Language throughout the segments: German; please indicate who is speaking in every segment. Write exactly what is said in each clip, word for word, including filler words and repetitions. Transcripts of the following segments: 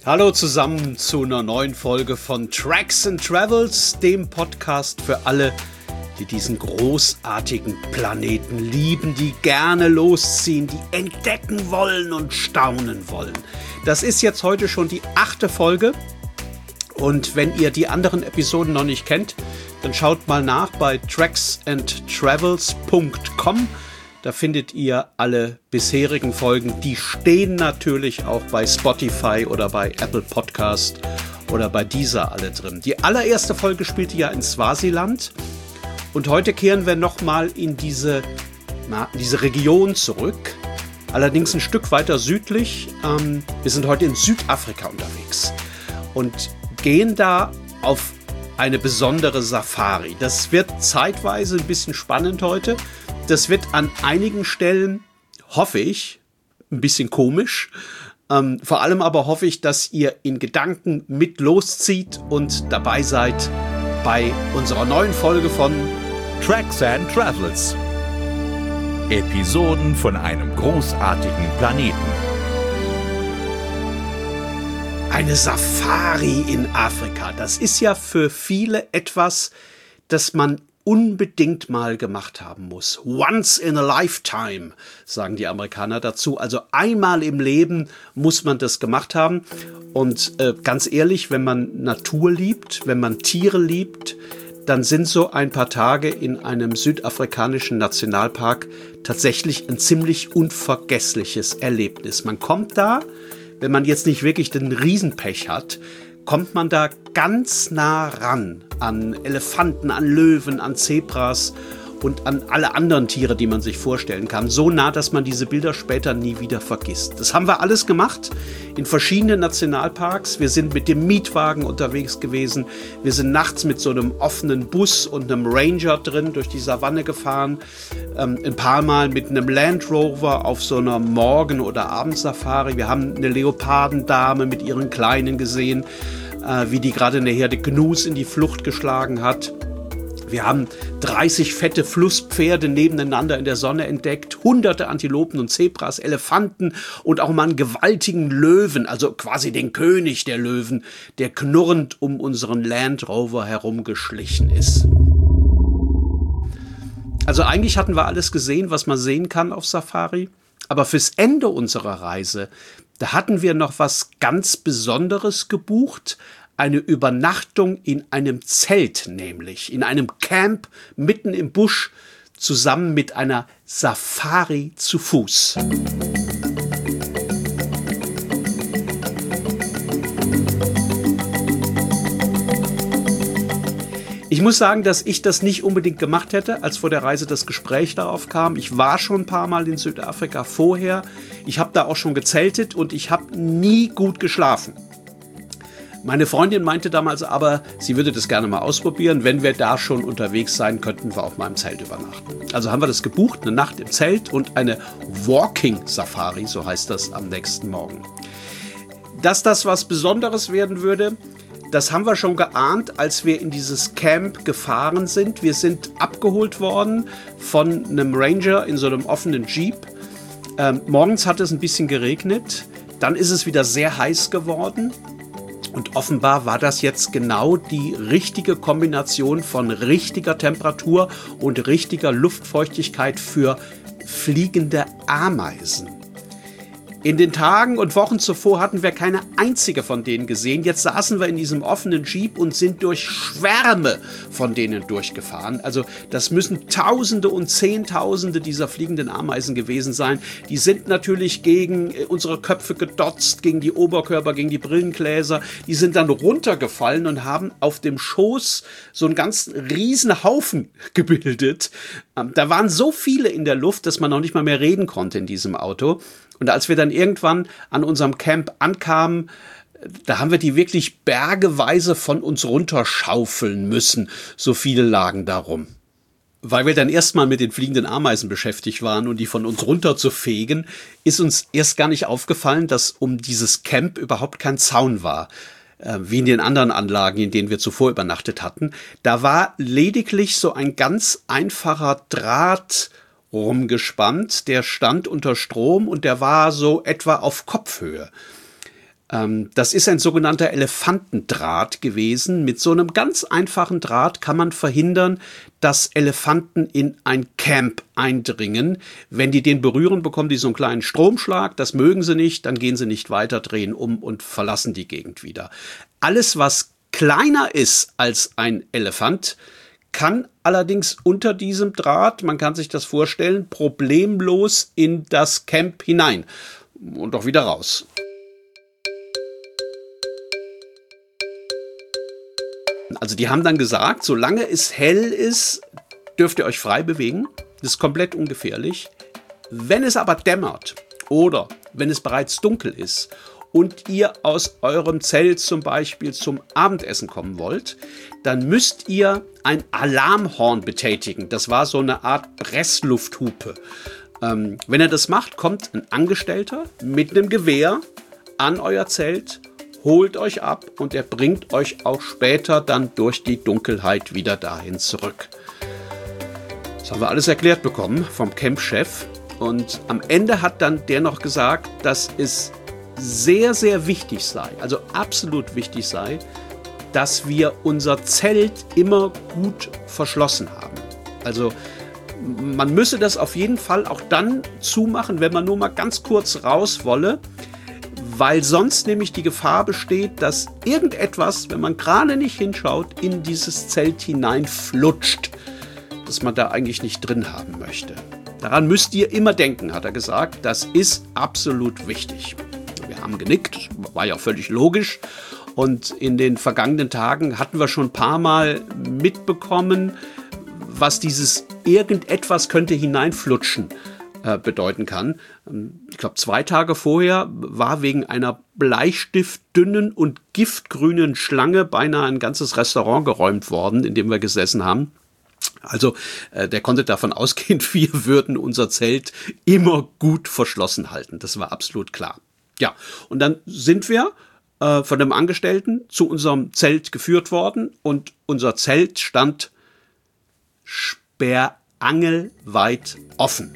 Speaker 1: Hallo zusammen zu einer neuen Folge von Tracks and Travels, dem Podcast für alle, die diesen großartigen Planeten lieben, die gerne losziehen, die entdecken wollen und staunen wollen. Das ist jetzt heute schon die achte Folge und wenn ihr die anderen Episoden noch nicht kennt, dann schaut mal nach bei tracks and travels punkt com. Da findet ihr alle bisherigen Folgen. Die stehen natürlich auch bei Spotify oder bei Apple Podcast oder bei Deezer alle drin. Die allererste Folge spielte ja in Swasiland. Und heute kehren wir nochmal in diese, na, diese Region zurück. Allerdings ein Stück weiter südlich. Ähm, wir sind heute in Südafrika unterwegs und gehen da auf eine besondere Safari. Das wird zeitweise ein bisschen spannend heute. Das wird an einigen Stellen, hoffe ich, ein bisschen komisch. Ähm, vor allem aber hoffe ich, dass ihr in Gedanken mit loszieht und dabei seid bei unserer neuen Folge von
Speaker 2: Tracks and Travels. Episoden von einem großartigen Planeten.
Speaker 1: Eine Safari in Afrika. Das ist ja für viele etwas, das man unbedingt mal gemacht haben muss. Once in a lifetime, sagen die Amerikaner dazu. Also einmal im Leben muss man das gemacht haben. Und äh, ganz ehrlich, wenn man Natur liebt, wenn man Tiere liebt, dann sind so ein paar Tage in einem südafrikanischen Nationalpark tatsächlich ein ziemlich unvergessliches Erlebnis. Man kommt da, wenn man jetzt nicht wirklich den Riesenpech hat, kommt man da ganz nah ran an Elefanten, an Löwen, an Zebras und an alle anderen Tiere, die man sich vorstellen kann. So nah, dass man diese Bilder später nie wieder vergisst. Das haben wir alles gemacht in verschiedenen Nationalparks. Wir sind mit dem Mietwagen unterwegs gewesen. Wir sind nachts mit so einem offenen Bus und einem Ranger drin durch die Savanne gefahren. Ähm, ein paar Mal mit einem Land Rover auf so einer Morgen- oder Abendsafari. Wir haben eine Leopardendame mit ihren Kleinen gesehen, äh, wie die gerade eine Herde Gnus in die Flucht geschlagen hat. Wir haben dreißig fette Flusspferde nebeneinander in der Sonne entdeckt, hunderte Antilopen und Zebras, Elefanten und auch mal einen gewaltigen Löwen, also quasi den König der Löwen, der knurrend um unseren Land Rover herumgeschlichen ist. Also eigentlich hatten wir alles gesehen, was man sehen kann auf Safari, aber fürs Ende unserer Reise, da hatten wir noch was ganz Besonderes gebucht. Eine Übernachtung in einem Zelt, nämlich in einem Camp mitten im Busch, zusammen mit einer Safari zu Fuß. Ich muss sagen, dass ich das nicht unbedingt gemacht hätte, als vor der Reise das Gespräch darauf kam. Ich war schon ein paar Mal in Südafrika vorher. Ich habe da auch schon gezeltet und ich habe nie gut geschlafen. Meine Freundin meinte damals aber, sie würde das gerne mal ausprobieren. Wenn wir da schon unterwegs sein, könnten wir auch mal im Zelt übernachten. Also haben wir das gebucht, eine Nacht im Zelt und eine Walking Safari, so heißt das, am nächsten Morgen. Dass das was Besonderes werden würde, das haben wir schon geahnt, als wir in dieses Camp gefahren sind. Wir sind abgeholt worden von einem Ranger in so einem offenen Jeep. Ähm, morgens hat es ein bisschen geregnet, dann ist es wieder sehr heiß geworden. Und offenbar war das jetzt genau die richtige Kombination von richtiger Temperatur und richtiger Luftfeuchtigkeit für fliegende Ameisen. In den Tagen und Wochen zuvor hatten wir keine einzige von denen gesehen. Jetzt saßen wir in diesem offenen Jeep und sind durch Schwärme von denen durchgefahren. Also das müssen Tausende und Zehntausende dieser fliegenden Ameisen gewesen sein. Die sind natürlich gegen unsere Köpfe gedotzt, gegen die Oberkörper, gegen die Brillengläser. Die sind dann runtergefallen und haben auf dem Schoß so einen ganz riesen Haufen gebildet. Da waren so viele in der Luft, dass man noch nicht mal mehr reden konnte in diesem Auto. Und als wir dann irgendwann an unserem Camp ankamen, da haben wir die wirklich bergeweise von uns runterschaufeln müssen. So viele lagen da rum. Weil wir dann erstmal mit den fliegenden Ameisen beschäftigt waren und die von uns runter zu fegen, ist uns erst gar nicht aufgefallen, dass um dieses Camp überhaupt kein Zaun war. Äh, wie in den anderen Anlagen, in denen wir zuvor übernachtet hatten. Da war lediglich so ein ganz einfacher Draht rumgespannt, der stand unter Strom und der war so etwa auf Kopfhöhe. Ähm, das ist ein sogenannter Elefantendraht gewesen. Mit so einem ganz einfachen Draht kann man verhindern, dass Elefanten in ein Camp eindringen. Wenn die den berühren, bekommen die so einen kleinen Stromschlag. Das mögen sie nicht, dann gehen sie nicht weiter, drehen um und verlassen die Gegend wieder. Alles, was kleiner ist als ein Elefant, kann allerdings unter diesem Draht, man kann sich das vorstellen, problemlos in das Camp hinein und auch wieder raus. Also die haben dann gesagt, solange es hell ist, dürft ihr euch frei bewegen. Das ist komplett ungefährlich. Wenn es aber dämmert oder wenn es bereits dunkel ist und ihr aus eurem Zelt zum Beispiel zum Abendessen kommen wollt, dann müsst ihr ein Alarmhorn betätigen. Das war so eine Art Presslufthupe. Ähm, wenn ihr das macht, kommt ein Angestellter mit einem Gewehr an euer Zelt, holt euch ab und er bringt euch auch später dann durch die Dunkelheit wieder dahin zurück. Das haben wir alles erklärt bekommen vom Campchef. Und am Ende hat dann der noch gesagt, dass es sehr, sehr wichtig sei, also absolut wichtig sei, dass wir unser Zelt immer gut verschlossen haben. Also man müsse das auf jeden Fall auch dann zumachen, wenn man nur mal ganz kurz raus wolle, weil sonst nämlich die Gefahr besteht, dass irgendetwas, wenn man gerade nicht hinschaut, in dieses Zelt hineinflutscht, das man da eigentlich nicht drin haben möchte. Daran müsst ihr immer denken, hat er gesagt. Das ist absolut wichtig. Wir haben genickt, das war ja völlig logisch. Und in den vergangenen Tagen hatten wir schon ein paar Mal mitbekommen, was dieses irgendetwas könnte hineinflutschen bedeuten kann. Ich glaube, zwei Tage vorher war wegen einer bleistiftdünnen und giftgrünen Schlange beinahe ein ganzes Restaurant geräumt worden, in dem wir gesessen haben. Also äh, der konnte davon ausgehen, wir würden unser Zelt immer gut verschlossen halten. Das war absolut klar. Ja, und dann sind wir äh, von dem Angestellten zu unserem Zelt geführt worden und unser Zelt stand sperrangelweit offen.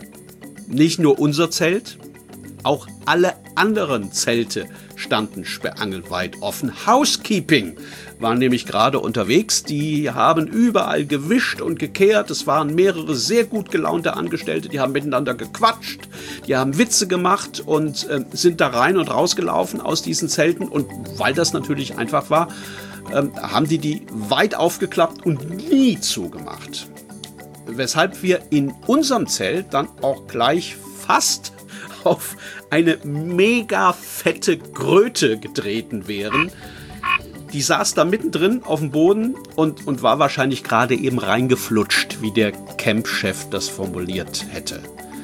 Speaker 1: Nicht nur unser Zelt, auch alle anderen Zelte standen sperrangelweit offen. Housekeeping waren nämlich gerade unterwegs. Die haben überall gewischt und gekehrt. Es waren mehrere sehr gut gelaunte Angestellte, die haben miteinander gequatscht, die haben Witze gemacht und äh, sind da rein und rausgelaufen aus diesen Zelten. Und weil das natürlich einfach war, äh, haben die die weit aufgeklappt und nie zugemacht. Weshalb wir in unserem Zelt dann auch gleich fast auf eine mega fette Kröte getreten wären. Die saß da mittendrin auf dem Boden und, und war wahrscheinlich gerade eben reingeflutscht, wie der Campchef das formuliert hätte.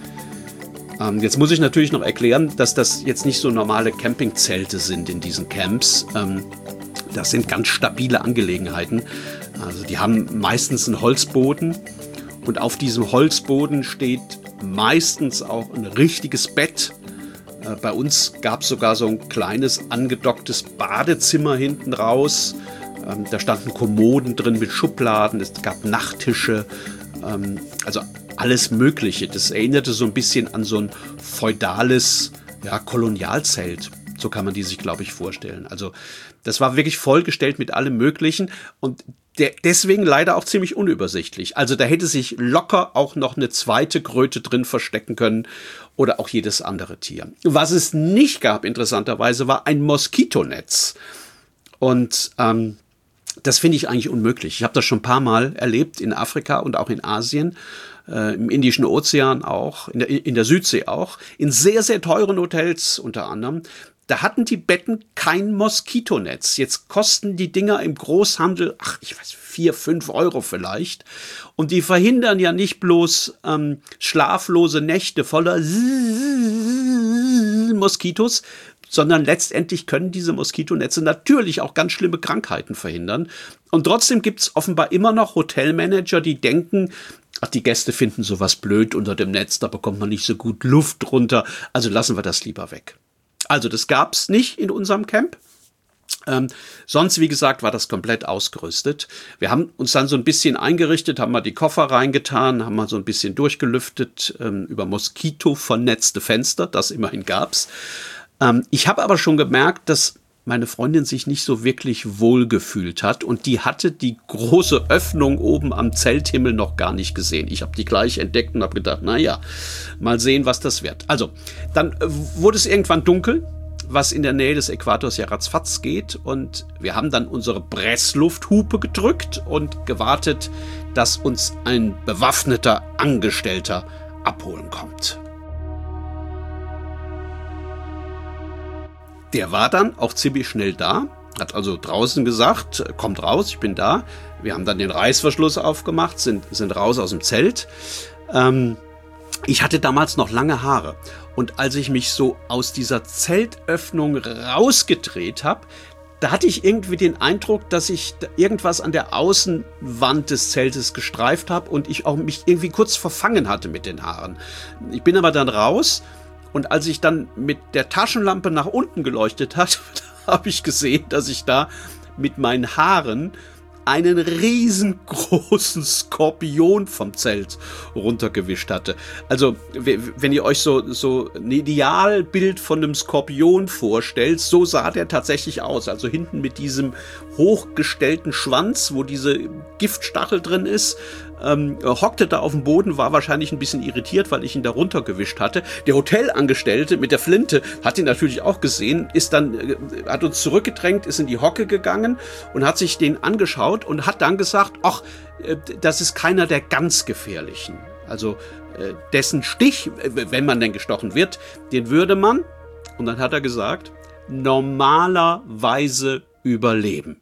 Speaker 1: Ähm, jetzt muss ich natürlich noch erklären, dass das jetzt nicht so normale Campingzelte sind in diesen Camps. Ähm, das sind ganz stabile Angelegenheiten. Also die haben meistens einen Holzboden. Und auf diesem Holzboden steht meistens auch ein richtiges Bett. Äh, bei uns gab es sogar so ein kleines angedocktes Badezimmer hinten raus. Ähm, da standen Kommoden drin mit Schubladen, es gab Nachttische, ähm, also alles Mögliche. Das erinnerte so ein bisschen an so ein feudales, ja, Kolonialzelt. So kann man die sich, glaube ich, vorstellen. Also das war wirklich vollgestellt mit allem Möglichen und der, deswegen leider auch ziemlich unübersichtlich. Also da hätte sich locker auch noch eine zweite Kröte drin verstecken können oder auch jedes andere Tier. Was es nicht gab, interessanterweise, war ein Moskitonetz. Und ähm, das finde ich eigentlich unmöglich. Ich habe das schon ein paar Mal erlebt in Afrika und auch in Asien, äh, im Indischen Ozean auch, in der, in der Südsee auch, in sehr, sehr teuren Hotels unter anderem. Da hatten die Betten kein Moskitonetz. Jetzt kosten die Dinger im Großhandel, ach, ich weiß, vier, fünf Euro vielleicht. Und die verhindern ja nicht bloß ähm, schlaflose Nächte voller Moskitos, sondern letztendlich können diese Moskitonetze natürlich auch ganz schlimme Krankheiten verhindern. Und trotzdem gibt es offenbar immer noch Hotelmanager, die denken, ach, die Gäste finden sowas blöd unter dem Netz, da bekommt man nicht so gut Luft drunter, also lassen wir das lieber weg. Also das gab es nicht in unserem Camp. Ähm, sonst, wie gesagt, war das komplett ausgerüstet. Wir haben uns dann so ein bisschen eingerichtet, haben mal die Koffer reingetan, haben mal so ein bisschen durchgelüftet, ähm, über Moskito vernetzte Fenster, das immerhin gab's. Ähm, ich habe aber schon gemerkt, dass meine Freundin sich nicht so wirklich wohl gefühlt hat und die hatte die große Öffnung oben am Zelthimmel noch gar nicht gesehen. Ich habe die gleich entdeckt und habe gedacht, naja, mal sehen, was das wird. Also, dann wurde es irgendwann dunkel, was in der Nähe des Äquators ja ratzfatz geht und wir haben dann unsere Presslufthupe gedrückt und gewartet, dass uns ein bewaffneter Angestellter abholen kommt. Der war dann auch ziemlich schnell da, hat also draußen gesagt, kommt raus, ich bin da. Wir haben dann den Reißverschluss aufgemacht, sind, sind raus aus dem Zelt. Ähm, ich hatte damals noch lange Haare und als ich mich so aus dieser Zeltöffnung rausgedreht habe, da hatte ich irgendwie den Eindruck, dass ich irgendwas an der Außenwand des Zeltes gestreift habe und ich auch mich irgendwie kurz verfangen hatte mit den Haaren. Ich bin aber dann raus. Und als ich dann mit der Taschenlampe nach unten geleuchtet hat, habe ich gesehen, dass ich da mit meinen Haaren einen riesengroßen Skorpion vom Zelt runtergewischt hatte. Also, wenn ihr euch so, so ein Idealbild von einem Skorpion vorstellt, so sah der tatsächlich aus. Also hinten mit diesem hochgestellten Schwanz, wo diese Giftstachel drin ist, ähm, hockte da auf dem Boden, war wahrscheinlich ein bisschen irritiert, weil ich ihn da runtergewischt hatte. Der Hotelangestellte mit der Flinte hat ihn natürlich auch gesehen, ist dann, äh, hat uns zurückgedrängt, ist in die Hocke gegangen und hat sich den angeschaut und hat dann gesagt, ach, äh, das ist keiner der ganz gefährlichen. Also äh, dessen Stich, äh, wenn man denn gestochen wird, den würde man, und dann hat er gesagt, normalerweise überleben.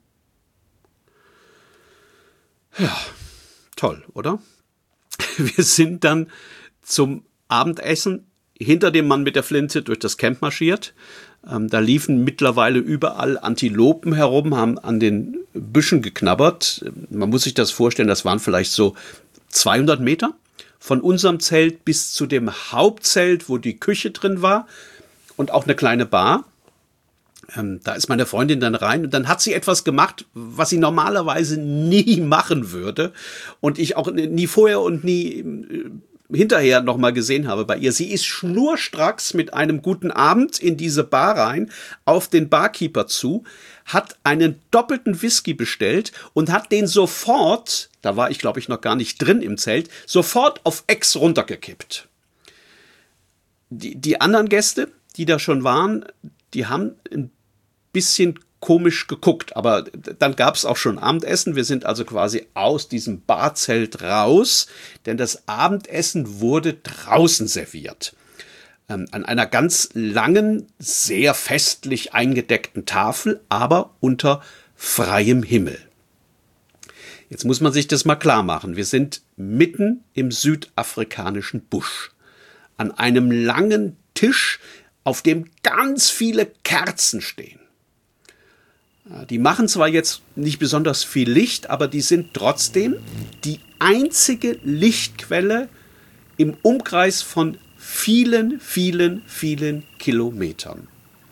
Speaker 1: Ja, toll, oder? Wir sind dann zum Abendessen hinter dem Mann mit der Flinte durch das Camp marschiert. Ähm, da liefen mittlerweile überall Antilopen herum, haben an den Büschen geknabbert. Man muss sich das vorstellen, das waren vielleicht so zweihundert Meter von unserem Zelt bis zu dem Hauptzelt, wo die Küche drin war und auch eine kleine Bar. Ähm, da ist meine Freundin dann rein und dann hat sie etwas gemacht, was sie normalerweise nie machen würde und ich auch nie vorher und nie äh, hinterher nochmal gesehen habe bei ihr. Sie ist schnurstracks mit einem guten Abend in diese Bar rein, auf den Barkeeper zu, hat einen doppelten Whisky bestellt und hat den sofort, da war ich glaube ich noch gar nicht drin im Zelt, sofort auf Ex runtergekippt. Die, die anderen Gäste, die da schon waren, die haben ein bisschen komisch geguckt, aber dann gab es auch schon Abendessen. Wir sind also quasi aus diesem Barzelt raus, denn das Abendessen wurde draußen serviert. Ähm, an einer ganz langen, sehr festlich eingedeckten Tafel, aber unter freiem Himmel. Jetzt muss man sich das mal klar machen. Wir sind mitten im südafrikanischen Busch. An einem langen Tisch, auf dem ganz viele Kerzen stehen. Die machen zwar jetzt nicht besonders viel Licht, aber die sind trotzdem die einzige Lichtquelle im Umkreis von vielen, vielen, vielen Kilometern.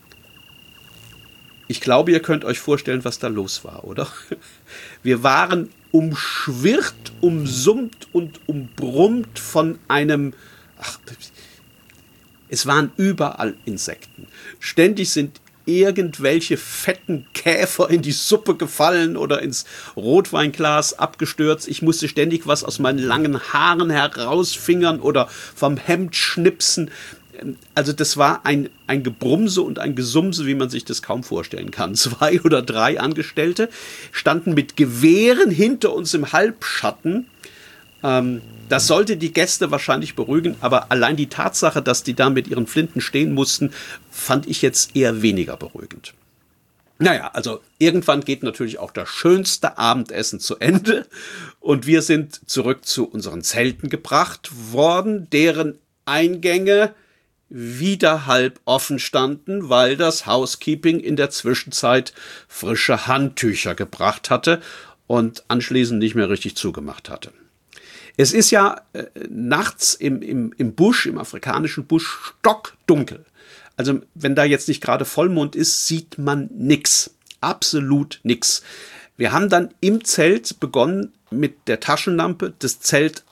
Speaker 1: Ich glaube, ihr könnt euch vorstellen, was da los war, oder? Wir waren umschwirrt, umsummt und umbrummt von einem... Ach, es waren überall Insekten. Ständig sind irgendwelche fetten Käfer in die Suppe gefallen oder ins Rotweinglas abgestürzt. Ich musste ständig was aus meinen langen Haaren herausfingern oder vom Hemd schnipsen. Also das war ein, ein Gebrumse und ein Gesumse, wie man sich das kaum vorstellen kann. Zwei oder drei Angestellte standen mit Gewehren hinter uns im Halbschatten. Ähm, das sollte die Gäste wahrscheinlich beruhigen, aber allein die Tatsache, dass die da mit ihren Flinten stehen mussten, fand ich jetzt eher weniger beruhigend. Naja, also irgendwann geht natürlich auch das schönste Abendessen zu Ende und wir sind zurück zu unseren Zelten gebracht worden, deren Eingänge wieder halb offen standen, weil das Housekeeping in der Zwischenzeit frische Handtücher gebracht hatte und anschließend nicht mehr richtig zugemacht hatte. Es ist ja äh, nachts im, im, im Busch, im afrikanischen Busch, stockdunkel. Also wenn da jetzt nicht gerade Vollmond ist, sieht man nix. Absolut nix. Wir haben dann im Zelt begonnen, mit der Taschenlampe das Zelt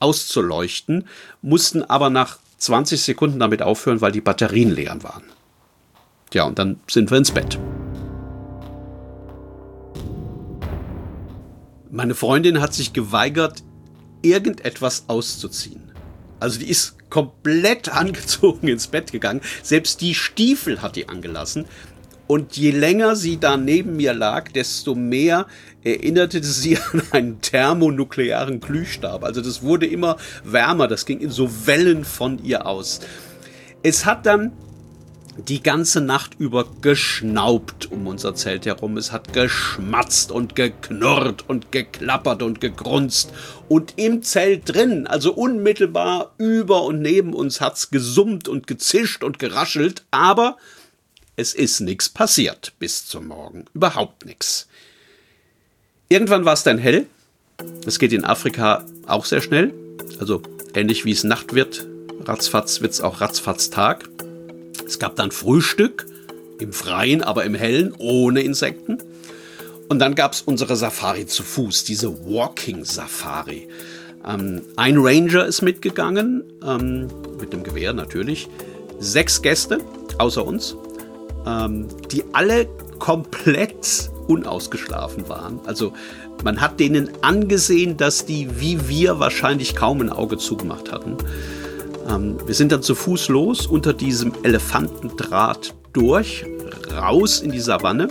Speaker 1: auszuleuchten, mussten aber nach zwanzig Sekunden damit aufhören, weil die Batterien leer waren. Ja, und dann sind wir ins Bett. Meine Freundin hat sich geweigert, irgendetwas auszuziehen. Also die ist komplett angezogen ins Bett gegangen. Selbst die Stiefel hat die angelassen. Und je länger sie da neben mir lag, desto mehr erinnerte sie an einen thermonuklearen Glühstab. Also das wurde immer wärmer, das ging in so Wellen von ihr aus. Es hat dann die ganze Nacht über geschnaubt um unser Zelt herum. Es hat geschmatzt und geknurrt und geklappert und gegrunzt. Und im Zelt drin, also unmittelbar über und neben uns, hat's gesummt und gezischt und geraschelt. Aber es ist nichts passiert bis zum Morgen. Überhaupt nichts. Irgendwann war es dann hell. Das geht in Afrika auch sehr schnell. Also ähnlich wie es Nacht wird, ratzfatz wird es auch ratzfatz Tag. Es gab dann Frühstück im Freien, aber im Hellen, ohne Insekten. Und dann gab es unsere Safari zu Fuß, diese Walking Safari. Ähm, ein Ranger ist mitgegangen, ähm, mit dem Gewehr natürlich. Sechs Gäste, außer uns, ähm, die alle komplett unausgeschlafen waren. Also man hat denen angesehen, dass die, wie wir, wahrscheinlich kaum ein Auge zugemacht hatten. Wir sind dann zu Fuß los, unter diesem Elefantendraht durch, raus in die Savanne.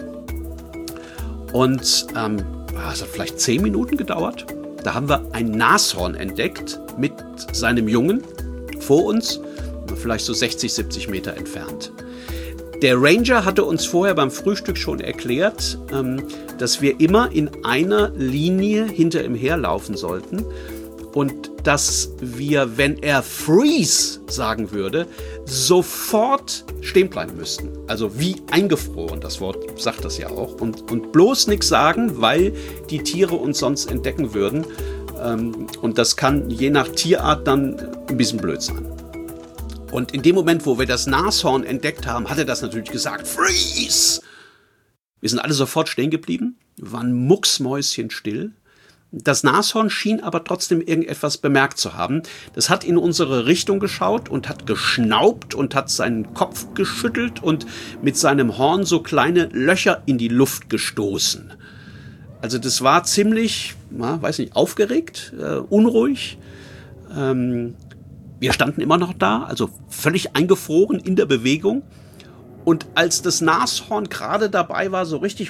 Speaker 1: Und ähm, es hat vielleicht zehn Minuten gedauert. Da haben wir ein Nashorn entdeckt mit seinem Jungen vor uns, vielleicht so sechzig, siebzig Meter entfernt. Der Ranger hatte uns vorher beim Frühstück schon erklärt, ähm, dass wir immer in einer Linie hinter ihm herlaufen sollten. Und dass wir, wenn er freeze sagen würde, sofort stehen bleiben müssten. Also wie eingefroren, das Wort sagt das ja auch. Und, und bloß nichts sagen, weil die Tiere uns sonst entdecken würden. Und das kann je nach Tierart dann ein bisschen blöd sein. Und in dem Moment, wo wir das Nashorn entdeckt haben, hat er das natürlich gesagt, freeze! Wir sind alle sofort stehen geblieben, waren mucksmäuschenstill. Das Nashorn schien aber trotzdem irgendetwas bemerkt zu haben. Das hat in unsere Richtung geschaut und hat geschnaubt und hat seinen Kopf geschüttelt und mit seinem Horn so kleine Löcher in die Luft gestoßen. Also das war ziemlich, na, weiß nicht, aufgeregt, äh, unruhig. Ähm, wir standen immer noch da, also völlig eingefroren in der Bewegung. Und als das Nashorn gerade dabei war, so richtig...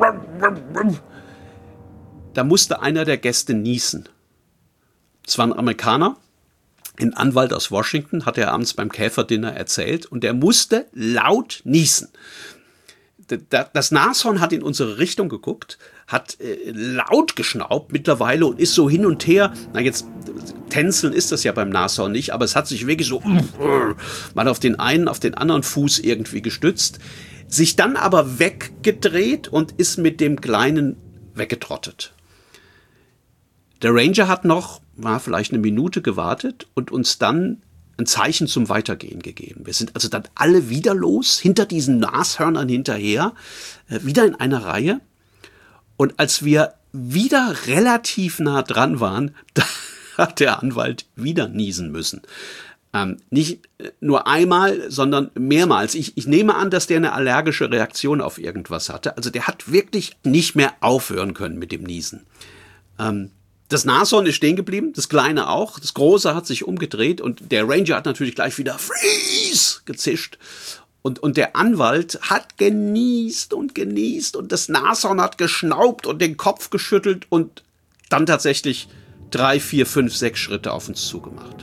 Speaker 1: Da musste einer der Gäste niesen. Es war ein Amerikaner, ein Anwalt aus Washington, hat er abends beim Käferdinner erzählt, und der musste laut niesen. Das Nashorn hat in unsere Richtung geguckt, hat äh, laut geschnaubt mittlerweile und ist so hin und her, na jetzt, tänzeln ist das ja beim Nashorn nicht, aber es hat sich wirklich so mal auf den einen, auf den anderen Fuß irgendwie gestützt, sich dann aber weggedreht und ist mit dem Kleinen weggetrottet. Der Ranger hat noch, war vielleicht eine Minute gewartet und uns dann ein Zeichen zum Weitergehen gegeben. Wir sind also dann alle wieder los, hinter diesen Nashörnern hinterher, äh, wieder in einer Reihe. Und als wir wieder relativ nah dran waren, da hat der Anwalt wieder niesen müssen. Ähm, nicht nur einmal, sondern mehrmals. Ich, ich nehme an, dass der eine allergische Reaktion auf irgendwas hatte. Also der hat wirklich nicht mehr aufhören können mit dem Niesen. Ähm, Das Nashorn ist stehen geblieben, das Kleine auch. Das Große hat sich umgedreht und der Ranger hat natürlich gleich wieder Freeze gezischt. Und, und der Anwalt hat genießt und genießt und das Nashorn hat geschnaubt und den Kopf geschüttelt und dann tatsächlich drei, vier, fünf, sechs Schritte auf uns zugemacht.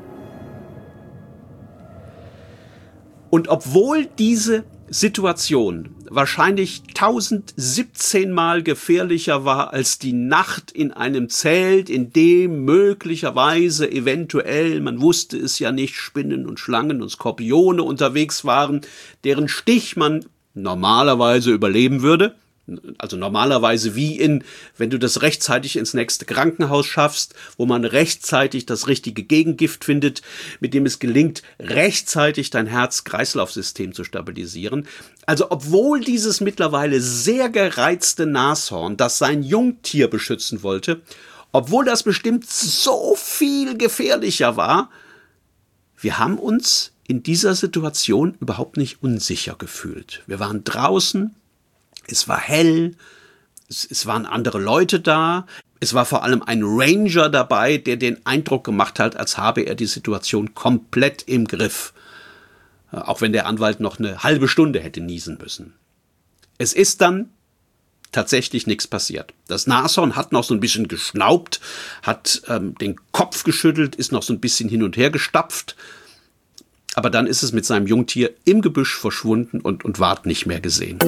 Speaker 1: Und obwohl diese Situation wahrscheinlich tausendsiebzehn Mal gefährlicher war als die Nacht in einem Zelt, in dem möglicherweise, eventuell, man wusste es ja nicht, Spinnen und Schlangen und Skorpione unterwegs waren, deren Stich man normalerweise überleben würde. Also normalerweise wie in, wenn du das rechtzeitig ins nächste Krankenhaus schaffst, wo man rechtzeitig das richtige Gegengift findet, mit dem es gelingt, rechtzeitig dein Herz-Kreislauf-System zu stabilisieren. Also obwohl dieses mittlerweile sehr gereizte Nashorn, das sein Jungtier beschützen wollte, obwohl das bestimmt so viel gefährlicher war, wir haben uns in dieser Situation überhaupt nicht unsicher gefühlt. Wir waren draußen, es war hell, es, es waren andere Leute da. Es war vor allem ein Ranger dabei, der den Eindruck gemacht hat, als habe er die Situation komplett im Griff. Auch wenn der Anwalt noch eine halbe Stunde hätte niesen müssen. Es ist dann tatsächlich nichts passiert. Das Nashorn hat noch so ein bisschen geschnaubt, hat ähm, den Kopf geschüttelt, ist noch so ein bisschen hin und her gestapft. Aber dann ist es mit seinem Jungtier im Gebüsch verschwunden und, und ward nicht mehr gesehen.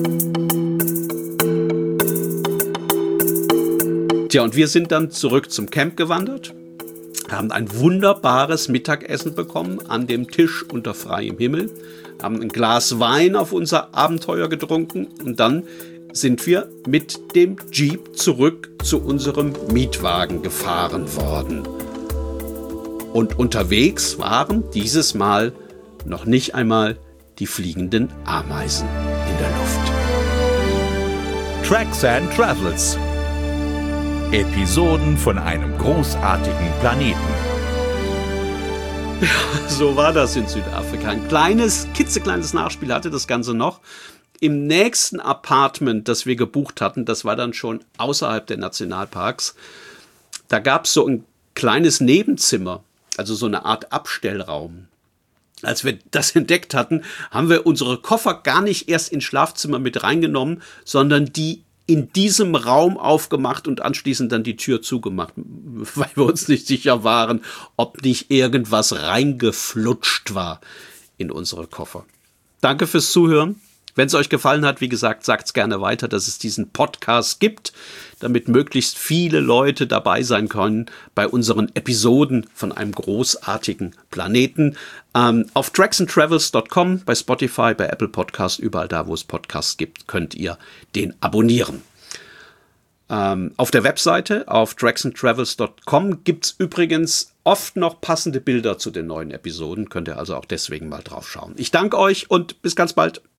Speaker 1: Tja, und wir sind dann zurück zum Camp gewandert, haben ein wunderbares Mittagessen bekommen an dem Tisch unter freiem Himmel, haben ein Glas Wein auf unser Abenteuer getrunken und dann sind wir mit dem Jeep zurück zu unserem Mietwagen gefahren worden. Und unterwegs waren dieses Mal noch nicht einmal die fliegenden Ameisen in der Luft.
Speaker 2: Tracks and Travels. Episoden von einem großartigen Planeten.
Speaker 1: Ja, so war das in Südafrika. Ein kleines, kitzekleines Nachspiel hatte das Ganze noch. Im nächsten Apartment, das wir gebucht hatten, das war dann schon außerhalb der Nationalparks, da gab es so ein kleines Nebenzimmer, also so eine Art Abstellraum. Als wir das entdeckt hatten, haben wir unsere Koffer gar nicht erst ins Schlafzimmer mit reingenommen, sondern die in diesem Raum aufgemacht und anschließend dann die Tür zugemacht, weil wir uns nicht sicher waren, ob nicht irgendwas reingeflutscht war in unsere Koffer. Danke fürs Zuhören. Wenn es euch gefallen hat, wie gesagt, sagt es gerne weiter, dass es diesen Podcast gibt, damit möglichst viele Leute dabei sein können bei unseren Episoden von einem großartigen Planeten. Ähm, auf tracks and travels dot com, bei Spotify, bei Apple Podcast, überall da, wo es Podcasts gibt, könnt ihr den abonnieren. Ähm, auf der Webseite, auf tracks and travels dot com, gibt es übrigens oft noch passende Bilder zu den neuen Episoden. Könnt ihr also auch deswegen mal drauf schauen. Ich danke euch und bis ganz bald.